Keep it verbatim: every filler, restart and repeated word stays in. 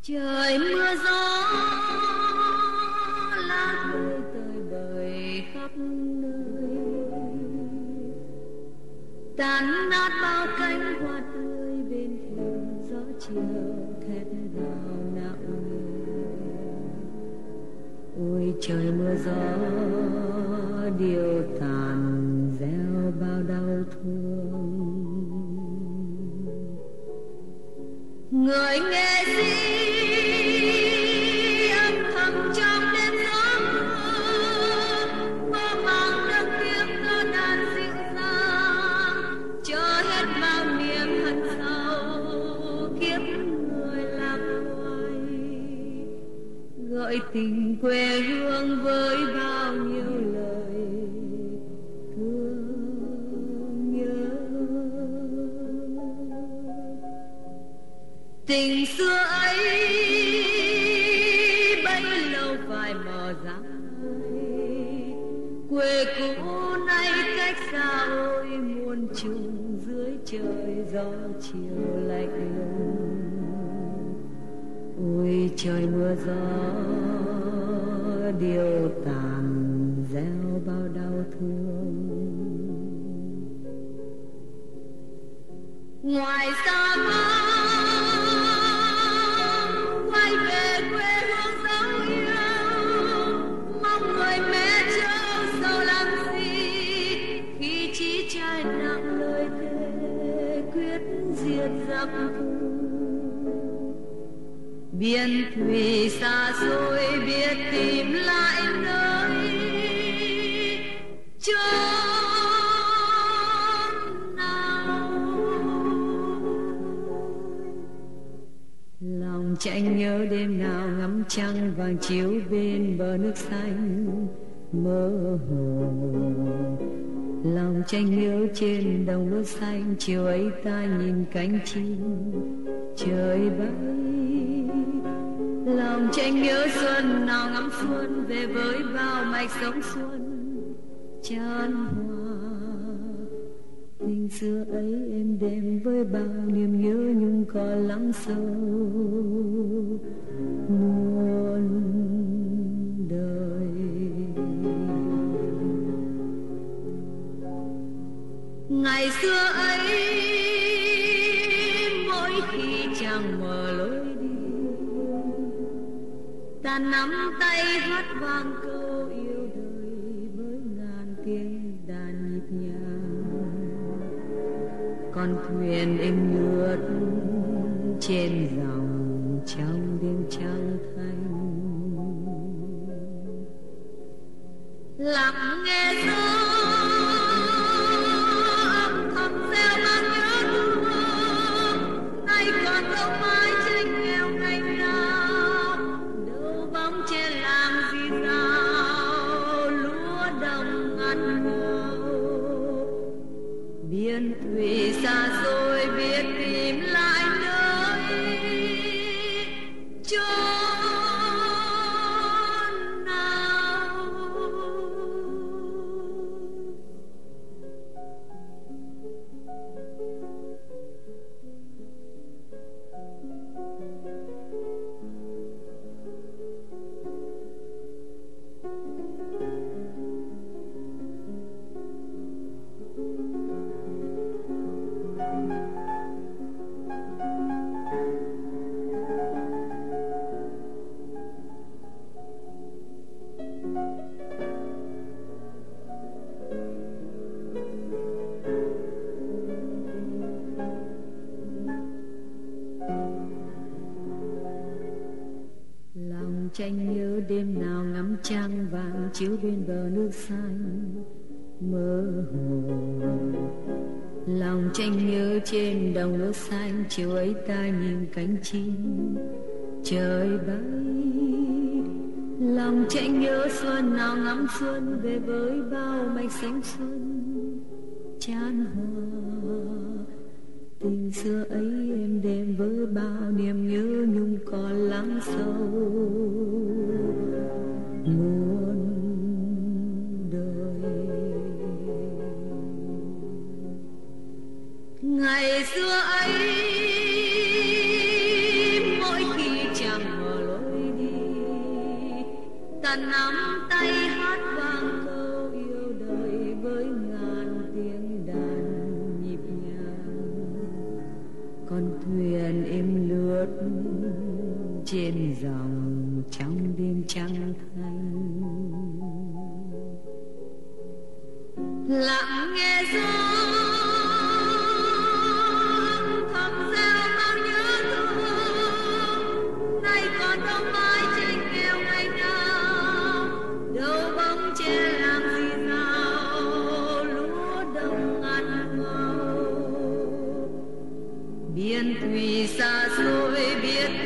Trời mưa gió lá rơi tơi bời khắp nơi, tàn nát bao cánh hoa tươi bên thềm gió chiều thét vào não người. Ôi trời mưa gió điều tàn gieo bao đau thương. Người nghệ sĩ âm thầm trong đêm gió mưa, mơ màng nâng tiếng歌đàn dịu dàng, chờ hết bao niềm hận sâu kiếp người lạc loài, gợi tình quê hương với bao nhiêu lời thương nhớ. Tình xưa ấy bấy lâu phải mò dài, quê cũ nay cách xa ôi muôn trùng dưới trời gió chiều lạnh lùng. Ôi trời mưa gió điều tàn gieo bao đau thương. Ngoài xa quay về quê hương dấu yêu, mong người mẹ chớ sầu làm gì khi chí trai nặng lời thề quyết diệt giặc thù. Biển thủy xa xôi biết tìm lại nơi chốn nào. Lòng tranh nhớ đêm nào ngắm trăng vàng chiếu bên bờ nước xanh mơ hồ. Lòng tranh nhớ trên đồng lúa xanh chiều ấy ta nhìn cánh chim trời bay. Lòng tranh nhớ xuân nào ngắm xuân về với bao mạch sống xuân chan hòa. Tình xưa ấy em đêm với bao niềm nhớ nhung còn lắng sâu muôn đời. Ngày xưa ấy mỗi khi chàng mở lối đi, ta nắm tay hát vang câu yêu đời với ngàn tiếng đàn nhịp nhàng. Con thuyền êm lướt trên dòng trong đêm trăng thanh, lặng nghe gió âm thầm gieo mang nhớ thương. Nay còn đâu mái tranh nghèo cành nào, đâu bóng trên làm gì sao lúa đồng ngặt ngào. Biển thủy xa xôi biết tìm lại nơi chốn nào. Tranh nhớ đêm nào ngắm trăng vàng chiếu bên bờ nước xanh mơ hồ. Lòng tranh nhớ trên đồng lúa xanh chiều ấy ta nhìn cánh chim trời bay. Lòng tranh nhớ xuân nào ngắm xuân về với bao mạch xanh xuân chan hòa. Tình xưa ấy em đêm với bao niềm nhớ nhung còn lắng sâu muôn đời. Ngày xưa ấy mỗi khi chẳng ta nắm tay hát vang câu yêu đời với ngàn tiếng đàn nhịp nhàng. Con thuyền êm lướt trên dòng trong đêm trăng thanh, lặng nghe gió thầm reo bao nhớ thương. Nay còn đâu mãi trên nghèo ngày nào, đâu bóng che làm gì nào, lúa đông ăn màu. Biển thủy xa xôi biết